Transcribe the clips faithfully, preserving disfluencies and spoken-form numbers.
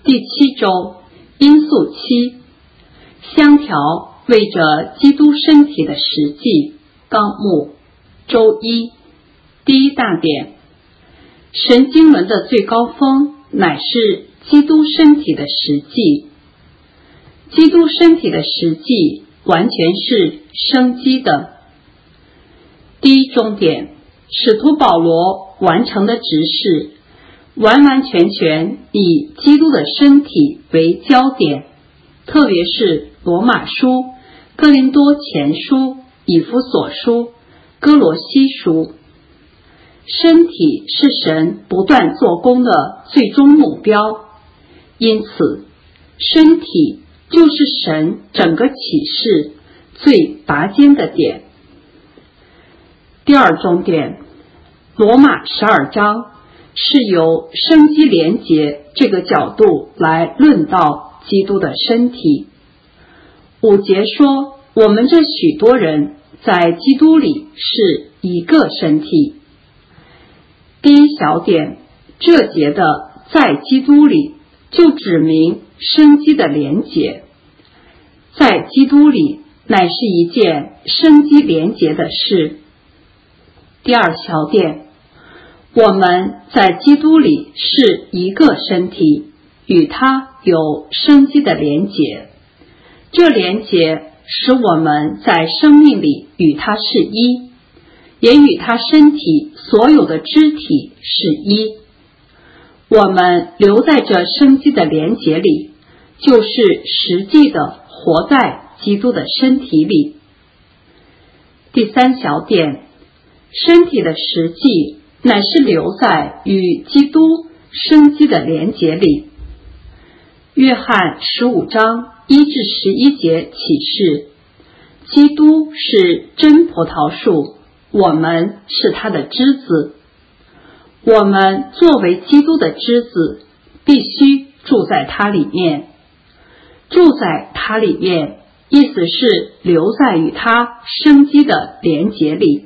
第七周因素七，相调为着基督身体的实际纲目。周一第一大点，神经轮的最高峰乃是基督身体的实际。基督身体的实际完全是生机的。第一终点，使徒保罗完成的执事完完全全以基督的身体为焦点，特别是罗马书、哥林多前书、以弗所书、哥罗西书。身体是神不断做工的最终目标，因此身体就是神整个启示最拔尖的点。第二终点，罗马十二章是由生机连结这个角度来论到基督的身体。五节说，我们这许多人在基督里是一个身体。第一小点，这节的在基督里就指明生机的连结，在基督里乃是一件生机连结的事。第二小点，我们在基督里是一个身体，与他有生机的连结，这连结使我们在生命里与他是一，也与他身体所有的肢体是一。我们留在这生机的连结里，就是实际的活在基督的身体里。第三小点，身体的实际乃是留在与基督生机的连结里。约翰十五章一至十一节启示，基督是真葡萄树，我们是他的枝子。我们作为基督的枝子，必须住在他里面。住在他里面，意思是留在与他生机的连结里。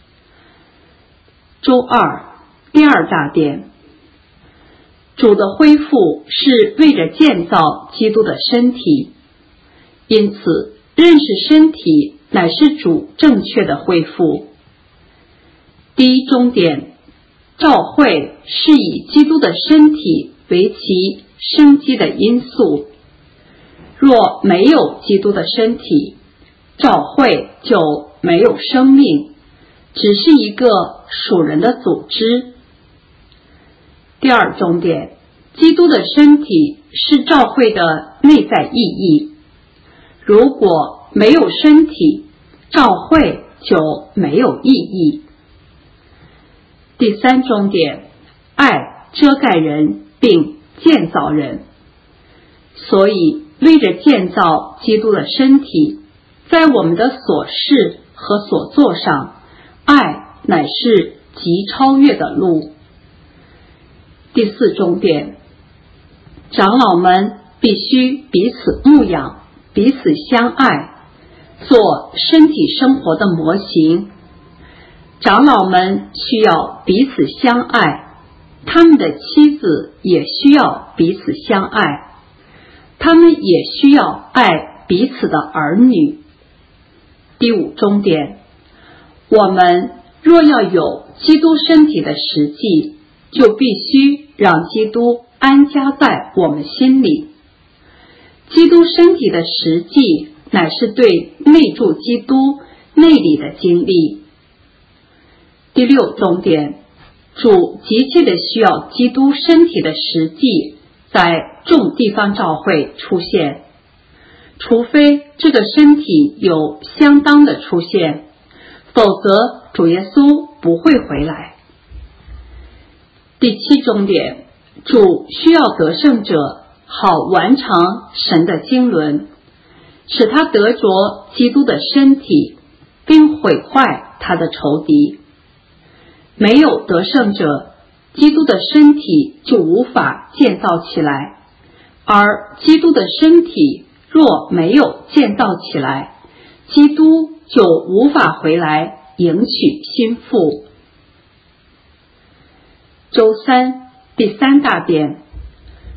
周二第二大点，主的恢复是为着建造基督的身体，因此认识身体乃是主正确的恢复。第一终点，召会是以基督的身体为其生机的因素。若没有基督的身体，召会就没有生命，只是一个属人的组织。第二重点，基督的身体是召会的内在意义。如果没有身体，召会就没有意义。第三重点，爱遮盖人并建造人。所以为着建造基督的身体，在我们的所事和所做上，爱乃是极超越的路。第四重点，长老们必须彼此牧养，彼此相爱，做身体生活的模型。长老们需要彼此相爱，他们的妻子也需要彼此相爱，他们也需要爱彼此的儿女。第五终点，我们若要有基督身体的实际，就必须让基督安家在我们心里。基督身体的实际乃是对内住基督内里的经历。第六重点，主急切地需要基督身体的实际在众地方教会出现，除非这个身体有相当的出现，否则主耶稣不会回来。第七重点，主需要得胜者好完成神的经纶，使他得着基督的身体，并毁坏他的仇敌。没有得胜者，基督的身体就无法建造起来，而基督的身体若没有建造起来，基督就无法回来迎娶新妇。周三第三大点，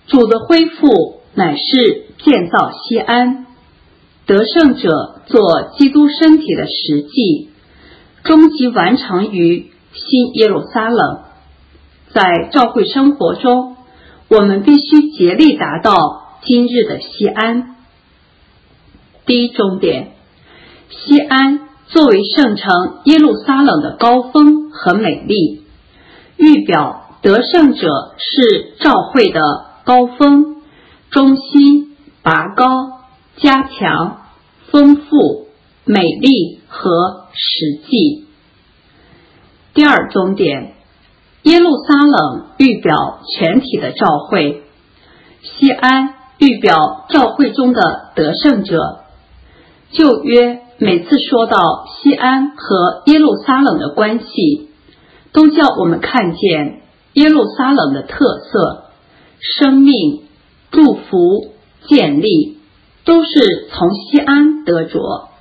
主的恢复乃是建造西安，得胜者做基督身体的实际，终极完成于新耶路撒冷。在教会生活中，我们必须竭力达到今日的西安。第一终点，西安作为圣城耶路撒冷的高峰和美丽，预表得胜者是教会的高峰、中心、拔高、加强、丰富、美丽和实际。第二终点，耶路撒冷预表全体的教会，西安预表教会中的得胜者。旧约每次说到西安和耶路撒冷的关系，都叫我们看见耶路撒冷的特色、生命、祝福、建立，都是从西安得着。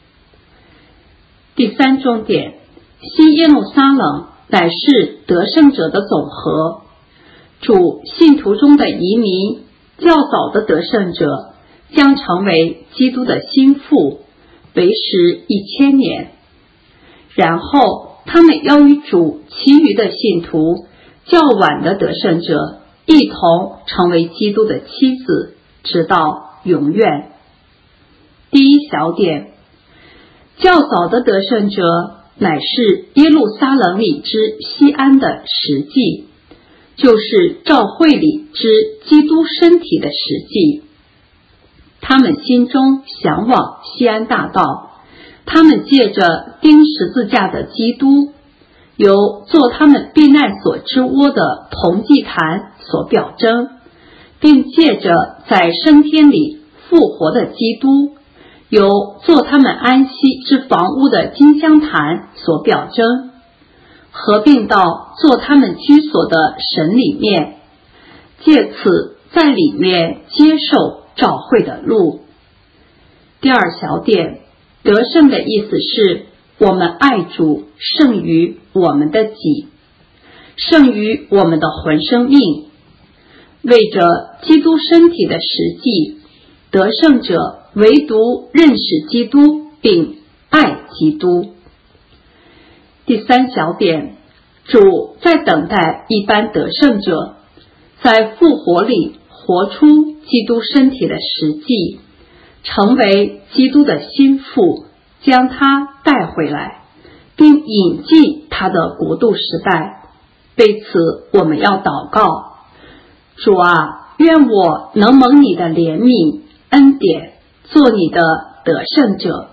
第三终点，新耶路撒冷乃是得胜者的总和，主信徒中的移民，较早的得胜者将成为基督的心腹，为时一千年。然后他们要与主其余的信徒较晚的得胜者一同成为基督的妻子，直到永远。第一小点，较早的得胜者乃是耶路撒冷里之西安的实际，就是教会里之基督身体的实际。他们心中向往西安大道，他们借着钉十字架的基督，由做他们避难所之窝的铜祭坛所表征，并借着在升天里复活的基督，由做他们安息之房屋的金香坛所表征，合并到做他们居所的神里面，借此在里面接受教会的路。第二小点，得胜的意思是我们爱主胜于我们的己，胜于我们的魂生命。为着基督身体的实际，得胜者唯独认识基督并爱基督。第三小点，主在等待一般得胜者在复活里活出基督身体的实际，成为基督的心腹，将他带回来，并引进他的国度时代。为此我们要祷告，主啊，愿我能蒙你的怜悯恩典，做你的得胜者。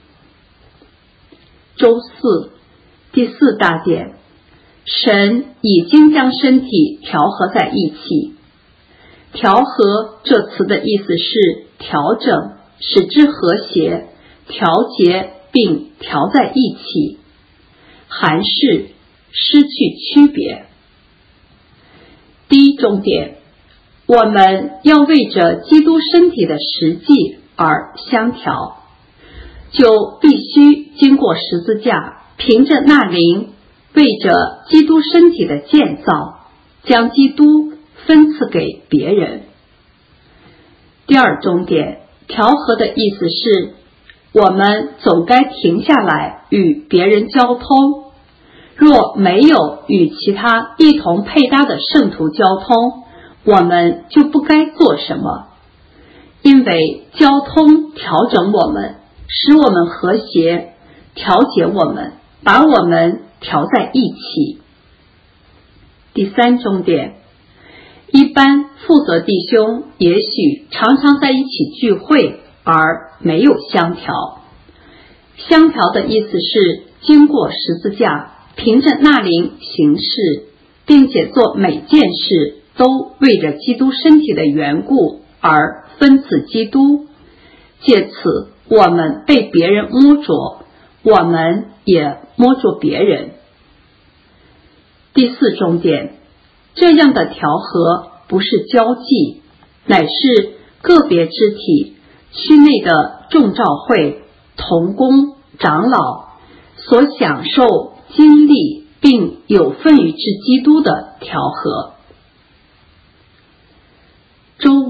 周四，第四大点，神已经将身体调和在一起。调和这词的意思是调整，使之和谐、调节并调在一起，含是失去区别。第一重点，我们要为着基督身体的实际而相调，就必须经过十字架，凭着那灵，为着基督身体的建造，将基督分赐给别人。第二重点，调和的意思是我们总该停下来与别人交通，若没有与其他一同配搭的圣徒交通，我们就不该做什么，因为交通调整我们，使我们和谐，调节我们，把我们调在一起。第三重点，一般负责弟兄也许常常在一起聚会而没有相调。相调的意思是经过十字架，凭着那灵行事，并且做每件事都为着基督身体的缘故而分赐基督，借此我们被别人摸着，我们也摸着别人。第四重点，这样的调和不是交际，乃是个别肢体区内的众召会、同工、长老所享受、经历并有份于之基督的调和。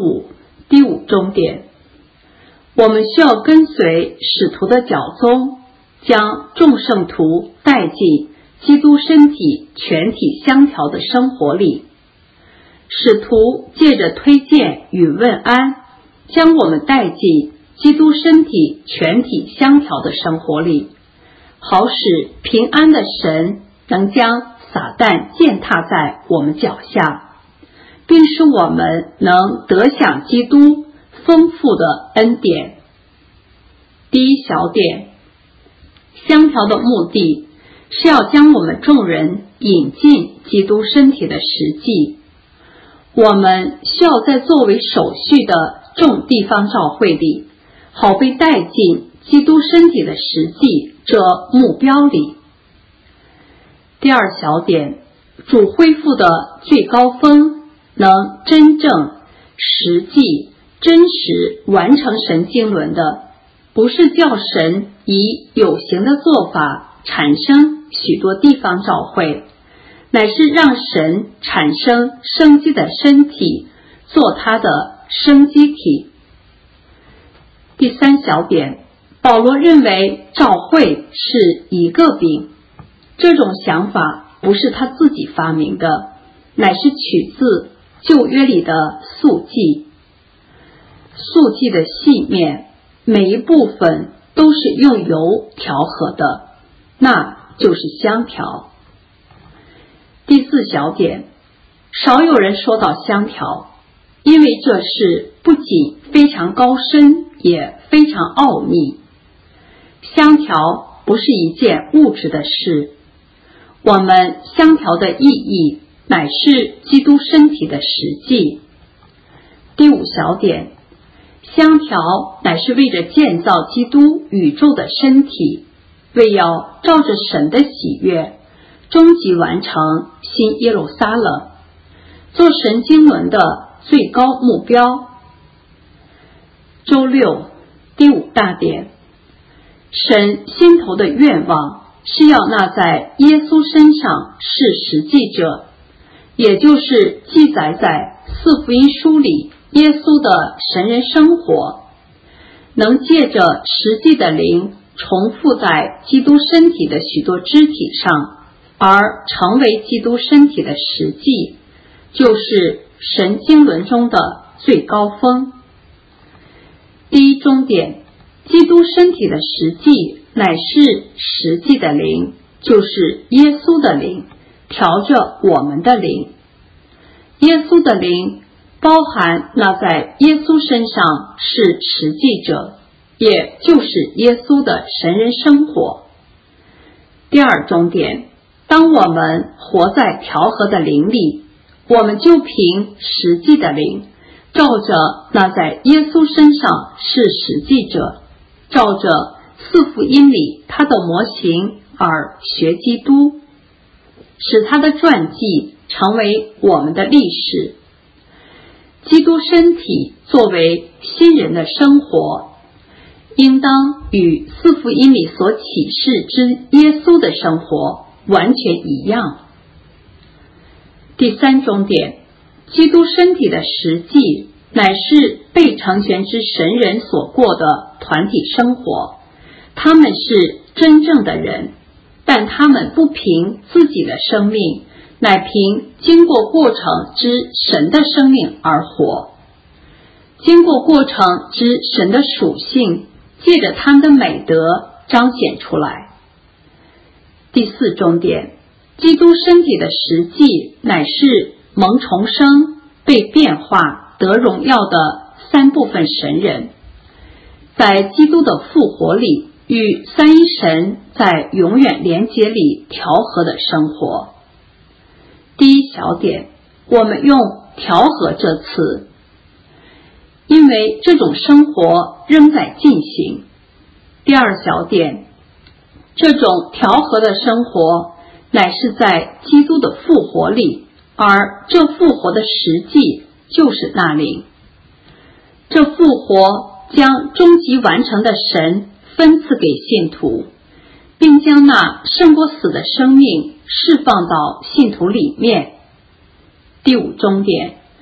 五，第五终点，我们需要跟随使徒的脚踪，将众圣徒带进基督身体全体相调的生活里。使徒借着推荐与问安，将我们带进基督身体全体相调的生活里，好使平安的神能将撒旦践踏在我们脚下，并使我们能得享基督丰富的恩典。第一小点，相调的目的是要将我们众人引进基督身体的实际。我们需要在作为手续的众地方教会里，好被带进基督身体的实际这目标里。第二小点，主恢复的最高峰能真正实际真实完成神经纶的，不是叫神以有形的做法产生许多地方教会，乃是让神产生生机的身体，做他的生机体。第三小点，保罗认为教会是一个饼，这种想法不是他自己发明的，乃是取自旧约里的素祭。素祭的细面每一部分都是用油调和的，那就是香调。第四小点，少有人说到香调，因为这事不仅非常高深，也非常奥秘。香调不是一件物质的事，我们香调的意义乃是基督身体的实际。第五小点，香调乃是为着建造基督宇宙的身体，为要照着神的喜悦终极完成新耶路撒冷，做神经纶的最高目标。周六，第五大点，神心头的愿望是要那在耶稣身上是实际者，也就是记载在四福音书里耶稣的神人生活，能借着实际的灵重复在基督身体的许多肢体上，而成为基督身体的实际，就是神经纶中的最高峰。第一终点，基督身体的实际乃是实际的灵，就是耶稣的灵，调着我们的灵。耶稣的灵包含那在耶稣身上是实际者，也就是耶稣的神人生活。第二终点，当我们活在调和的灵里，我们就凭实际的灵，照着那在耶稣身上是实际者，照着四福音里他的模型而学基督，使他的传记成为我们的历史。基督身体作为新人的生活，应当与四福音里所启示之耶稣的生活完全一样。第三终点，基督身体的实际乃是被成全之神人所过的团体生活，他们是真正的人，但他们不凭自己的生命，乃凭经过过程之神的生命而活。经过过程之神的属性，借着他们的美德彰显出来。第四终点，基督身体的实际乃是蒙重生、被变化、得荣耀的三部分神人，在基督的复活里与三一神在永远连结里调和的生活。第一小点，我们用调和这词，因为这种生活仍在进行。第二小点，这种调和的生活乃是在基督的复活里，而这复活的实际就是那灵。这复活将终极完成的神分赐给信徒，并将那胜过死的生命释放到信徒里面。第五终点，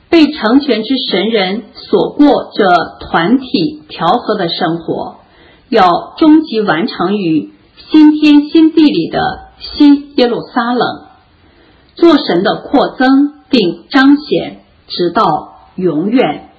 被成全之神人所过这团体调和的生活，要终极完成于新天新地里的新耶路撒冷，做神的扩增并彰显，直到永远。